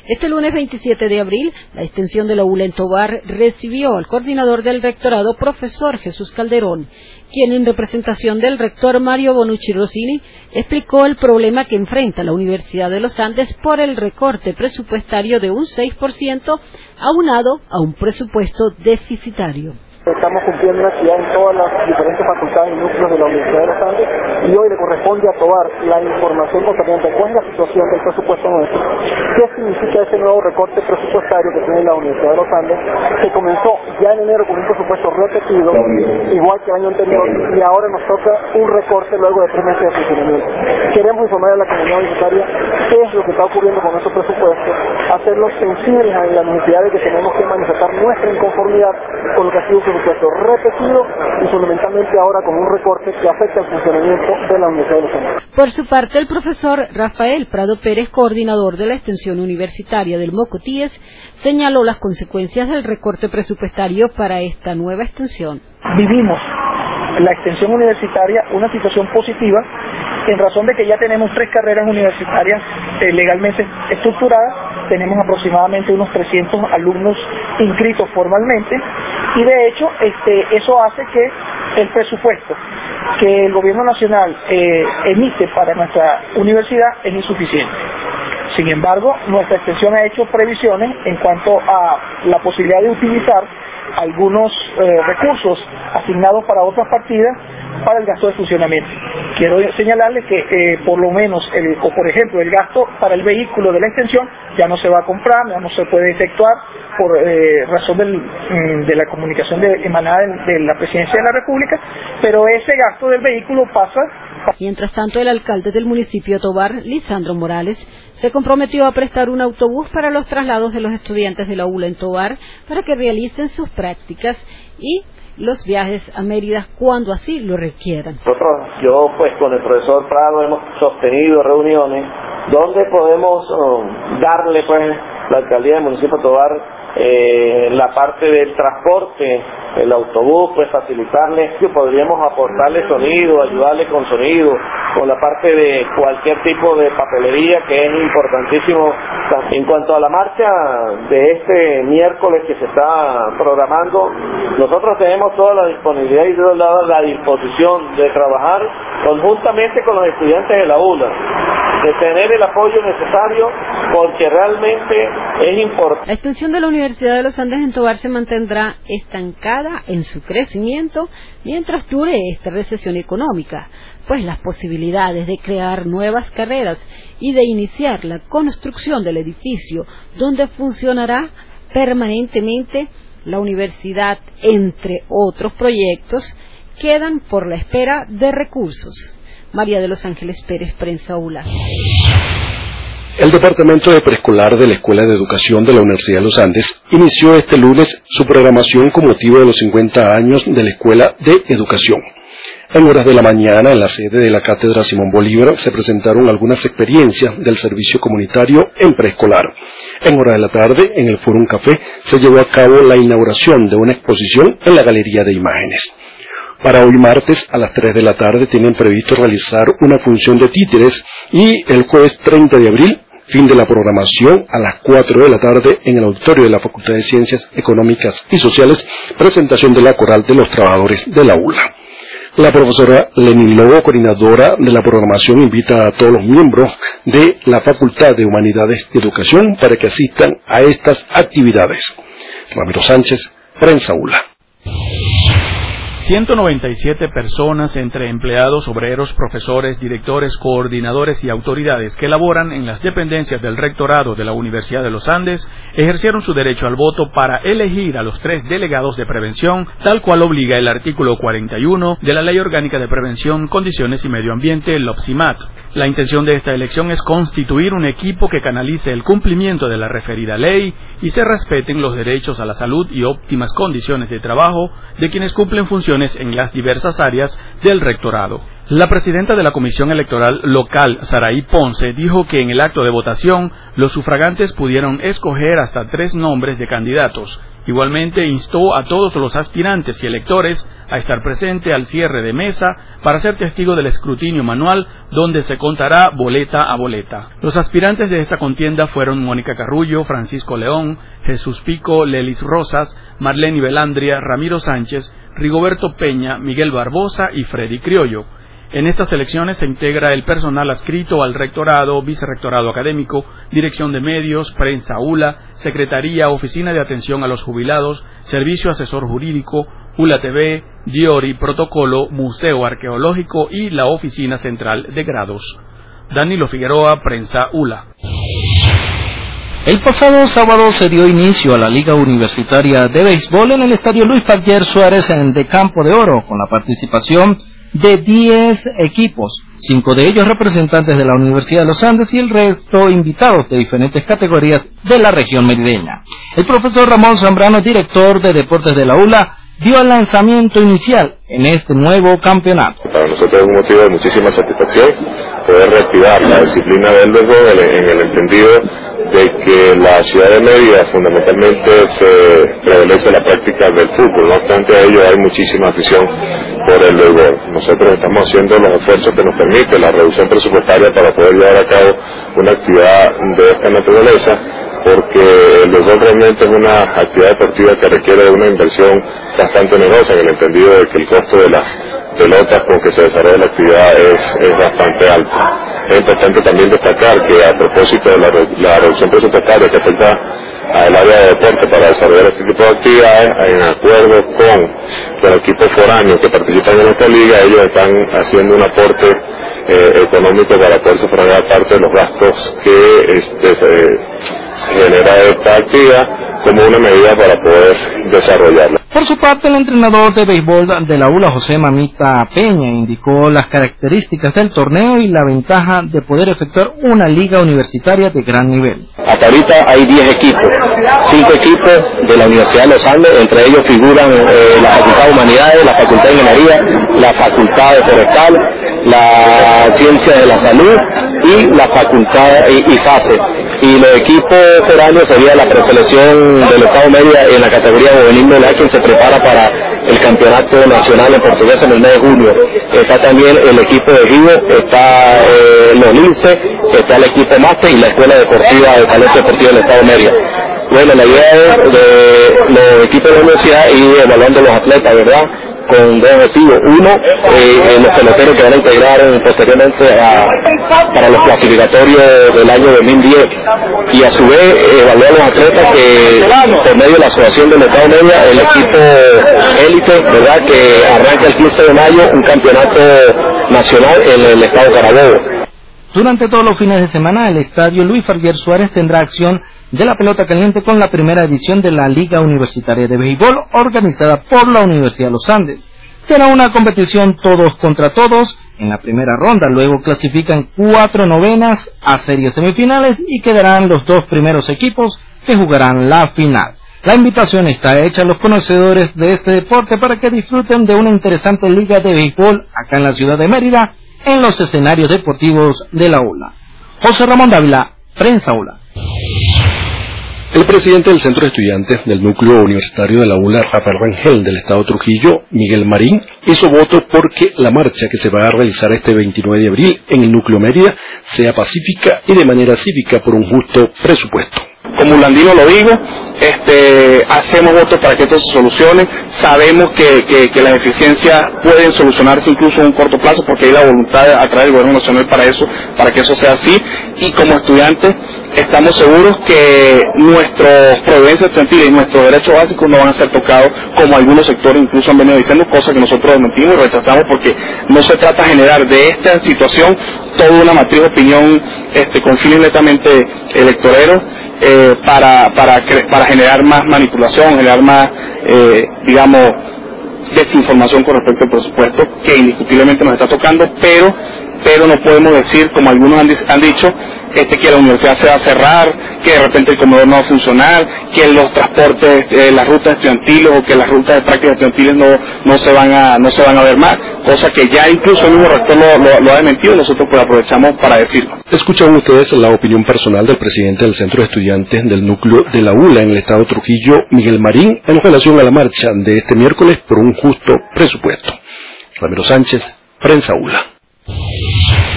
Este lunes 27 de abril, la extensión de la ULA en Tovar recibió al coordinador del rectorado, profesor Jesús Calderón, quien en representación del rector Mario Bonucci Rossini explicó el problema que enfrenta la Universidad de los Andes por el recorte presupuestario de un 6% aunado a un presupuesto deficitario. Estamos cumpliendo una actividad en todas las diferentes facultades y núcleos de la Universidad de los Andes y hoy le corresponde a Tovar la información concerniente a cuál es la situación del presupuesto nuestro, qué significa ese nuevo recorte presupuestario que tiene la Universidad de los Andes, que comenzó ya en enero con un presupuesto repetido, igual que el año anterior, y ahora nos toca un recorte luego de 3 meses de funcionamiento. Queremos informar a la comunidad universitaria qué es lo que está ocurriendo con nuestros presupuestos, hacerlos sensibles a la necesidad de que tenemos que manifestar nuestra inconformidad con lo que ha sido un presupuesto repetido y fundamentalmente ahora con un recorte que afecta el funcionamiento de la Universidad de los Andes. Por su parte, el profesor Rafael Prado Pérez, coordinador de la extensión universitaria del Mocotíes, señaló las consecuencias del recorte presupuestario para esta nueva extensión. Vivimos la extensión universitaria una situación positiva en razón de que ya tenemos 3 carreras universitarias legalmente estructuradas, tenemos aproximadamente unos 300 alumnos inscritos formalmente y de hecho eso hace que el presupuesto que el gobierno nacional emite para nuestra universidad es insuficiente. Sin embargo, nuestra extensión ha hecho previsiones en cuanto a la posibilidad de utilizar algunos recursos asignados para otras partidas para el gasto de funcionamiento. Quiero señalarles que por lo menos, por ejemplo, el gasto para el vehículo de la extensión ya no se va a comprar, ya no se puede efectuar por razón de la comunicación emanada de la Presidencia de la República, pero ese gasto del vehículo pasa. Mientras tanto, el alcalde del municipio de Tovar, Lisandro Morales, se comprometió a prestar un autobús para los traslados de los estudiantes de la ULA en Tovar para que realicen sus prácticas y los viajes a Mérida cuando así lo requieran. Yo con el profesor Prado hemos sostenido reuniones donde podemos darle la alcaldía del municipio de Tovar la parte del transporte, el autobús, facilitarle, que podríamos aportarle sonido, ayudarle con sonido, con la parte de cualquier tipo de papelería que es importantísimo. En cuanto a la marcha de este miércoles que se está programando, nosotros tenemos toda la disponibilidad y toda la disposición de trabajar conjuntamente con los estudiantes de la ULA, de tener el apoyo necesario porque realmente es importante. La extensión de la Universidad de los Andes en Tovar se mantendrá estancada en su crecimiento mientras dure esta recesión económica, pues las posibilidades de crear nuevas carreras y de iniciar la construcción del edificio donde funcionará permanentemente la universidad, entre otros proyectos, quedan por la espera de recursos. María de los Ángeles Pérez, Prensa ULA. El Departamento de Preescolar de la Escuela de Educación de la Universidad de los Andes inició este lunes su programación con motivo de los 50 años de la Escuela de Educación. En horas de la mañana, en la sede de la Cátedra Simón Bolívar, se presentaron algunas experiencias del servicio comunitario en preescolar. En horas de la tarde, en el Fórum Café, se llevó a cabo la inauguración de una exposición en la Galería de Imágenes. Para hoy martes a las 3 de la tarde tienen previsto realizar una función de títeres y el jueves 30 de abril, fin de la programación, a las 4 de la tarde en el auditorio de la Facultad de Ciencias Económicas y Sociales, presentación de la Coral de los Trabajadores de la ULA. La profesora Lenín Lobo, coordinadora de la programación, invita a todos los miembros de la Facultad de Humanidades y Educación para que asistan a estas actividades. Ramiro Sánchez, Prensa ULA. 197 personas entre empleados, obreros, profesores, directores, coordinadores y autoridades que laboran en las dependencias del rectorado de la Universidad de los Andes ejercieron su derecho al voto para elegir a los 3 delegados de prevención, tal cual obliga el artículo 41 de la Ley Orgánica de Prevención, Condiciones y Medio Ambiente, LOPSIMAT. La intención de esta elección es constituir un equipo que canalice el cumplimiento de la referida ley y se respeten los derechos a la salud y óptimas condiciones de trabajo de quienes cumplen funciones en las diversas áreas del rectorado. La presidenta de la Comisión Electoral Local, Saraí Ponce, dijo que en el acto de votación los sufragantes pudieron escoger hasta 3 nombres de candidatos. Igualmente instó a todos los aspirantes y electores a estar presente al cierre de mesa para ser testigo del escrutinio manual, donde se contará boleta a boleta. Los aspirantes de esta contienda fueron Mónica Carrullo, Francisco León, Jesús Pico, Lelis Rosas, Marlene Belandria, Ramiro Sánchez, Rigoberto Peña, Miguel Barbosa y Freddy Criollo. En estas elecciones se integra el personal adscrito al rectorado, vicerrectorado académico, dirección de medios, prensa ULA, secretaría, oficina de atención a los jubilados, servicio asesor jurídico, ULA TV, Diori, protocolo, museo arqueológico y la oficina central de grados. Danilo Figueroa, prensa ULA. El pasado sábado se dio inicio a la Liga Universitaria de Béisbol en el estadio Luis Farguer Suárez de Campo de Oro, con la participación de 10 equipos, 5 de ellos representantes de la Universidad de los Andes y el resto invitados de diferentes categorías de la región merideña. El profesor Ramón Zambrano, director de Deportes de la ULA, dio el lanzamiento inicial en este nuevo campeonato. Para nosotros es un motivo de muchísima satisfacción poder reactivar la disciplina del béisbol en el entendido de que la ciudad de Mérida fundamentalmente se prevalece la práctica del fútbol. No obstante a ello hay muchísima afición por el béisbol. Nosotros estamos haciendo los esfuerzos que nos permite la reducción presupuestaria para poder llevar a cabo una actividad de esta naturaleza, porque el béisbol realmente es una actividad deportiva que requiere de una inversión bastante onerosa, en el entendido de que el costo de las pelotas con que se desarrolla la actividad es bastante alto. Es importante también destacar que a propósito de la reducción presupuestaria que afecta al área de deporte para desarrollar este tipo de actividades, en acuerdo con los equipos foráneos que participan en esta liga, ellos están haciendo un aporte económico para poder sufragar parte de los gastos que se genera esta actividad como una medida para poder desarrollarla. Por su parte, el entrenador de béisbol de la ULA, José Mamita Peña, indicó las características del torneo y la ventaja de poder efectuar una liga universitaria de gran nivel. Hasta ahorita hay 10 equipos, 5 equipos de la Universidad de los Andes, entre ellos figuran la Facultad de Humanidades, la Facultad de Ingeniería, la Facultad de Forestal, la Ciencia de la Salud y la Facultad IFACE. Y los equipos foráneos sería la preselección del Estado Mérida en la categoría juvenil de la quien se prepara para el campeonato nacional en portugués en el mes de junio. Está también el equipo de Gigo, está los Lince, está el equipo Máster y la Escuela Deportiva de Talento Deportivo del Estado Mérida. Bueno, la idea es de los equipos de la universidad ir evaluando los atletas, ¿verdad?, con 2 objetivos. Uno, los peloteros que van a integrar posteriormente para los clasificatorios del año 2010, y a su vez evaluar los atletas que por medio de la Asociación del Estado Media, el equipo élite, ¿verdad?, que arranca el 15 de mayo un campeonato nacional en el estado Carabobo. Durante todos los fines de semana, el estadio Luis Farguer Suárez tendrá acción de la pelota caliente con la primera edición de la Liga Universitaria de Béisbol organizada por la Universidad de los Andes. Será una competición todos contra todos en la primera ronda, luego clasifican 4 novenas a series semifinales y quedarán los 2 primeros equipos que jugarán la final. La invitación está hecha a los conocedores de este deporte para que disfruten de una interesante liga de béisbol acá en la ciudad de Mérida, en los escenarios deportivos de la ULA. José Ramón Dávila, prensa ULA. El presidente del Centro de Estudiantes del Núcleo Universitario de la ULA, Rafael Rangel, del Estado Trujillo, Miguel Marín, hizo voto porque la marcha que se va a realizar este 29 de abril en el Núcleo Mérida sea pacífica y de manera cívica por un justo presupuesto. Como Landino lo digo, hacemos votos para que esto se solucione. Sabemos que las deficiencias pueden solucionarse incluso en un corto plazo, porque hay la voluntad a través del gobierno nacional para que eso sea así. Y como estudiantes estamos seguros que nuestros providencias estudiantiles y nuestros derechos básicos no van a ser tocados, como algunos sectores incluso han venido diciendo, cosas que nosotros desmentimos y rechazamos, porque no se trata de generar de esta situación toda una matriz de opinión con fines netamente electoreros, para generar más manipulación, generar más, desinformación con respecto al presupuesto, que indiscutiblemente nos está tocando, pero pero no podemos decir, como algunos han dicho, que la universidad se va a cerrar, que de repente el comedor no va a funcionar, que los transportes, las rutas estudiantiles o que las rutas de prácticas estudiantiles no se van a ver más, cosa que ya incluso el mismo rector lo ha desmentido y nosotros pues aprovechamos para decirlo. Escuchan ustedes la opinión personal del presidente del Centro de Estudiantes del núcleo de la ULA en el estado de Trujillo, Miguel Marín, en relación a la marcha de este miércoles por un justo presupuesto. Ramiro Sánchez, Prensa ULA.